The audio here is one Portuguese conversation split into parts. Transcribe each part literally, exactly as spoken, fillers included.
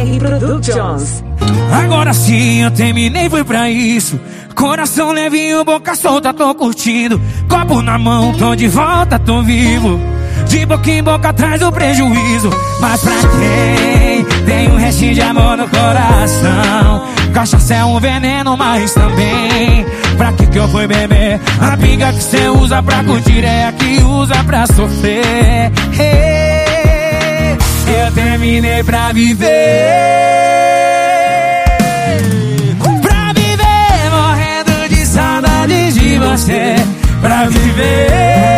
R Productions. Agora sim eu terminei, foi pra isso. Coração levinho, boca solta, tô curtindo. Copo na mão, tô de volta, tô vivo. De boca em boca traz o prejuízo. Mas pra quem tem um restinho de amor no coração, cachaça é um veneno, mas também pra que que eu fui beber? A pinga que cê usa pra curtir é a que usa pra sofrer. Eu terminei pra viver, pra viver morrendo de saudade de você. Pra viver,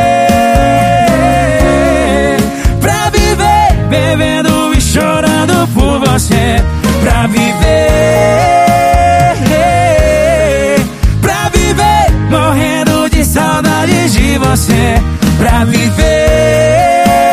pra viver bebendo e chorando por você. Pra viver, pra viver morrendo de saudade de você. Pra viver,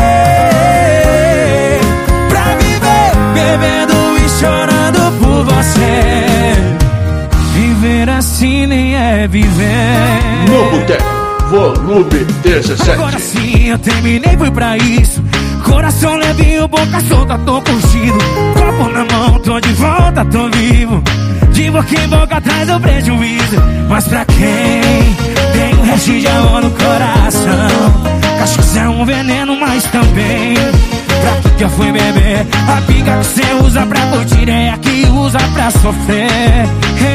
chorando por você. Viver assim nem é viver. No Boteco, volume dezessete. Agora sim eu terminei, fui pra isso. Coração levinho, boca solta, tô curtindo. Copo na mão, tô de volta, tô vivo. De boca em boca traz o prejuízo. Mas pra quem tem um restinho de amor no coração, cachaça é um veneno, mas também pra que que eu fui beber? A pinga que cê usa pra curtir é a que usa pra sofrer.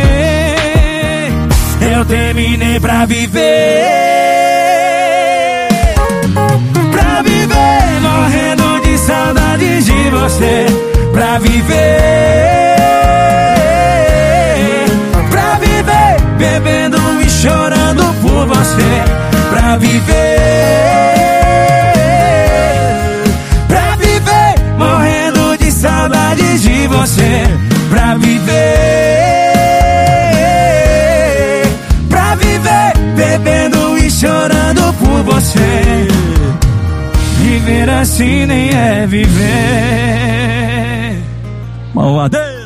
Eu terminei pra viver, pra viver morrendo de saudade de você. Pra viver, pra viver bebendo e chorando por você. Pra viver, saudades de você. Pra viver, pra viver bebendo e chorando por você. Viver assim nem é viver. Malvadez.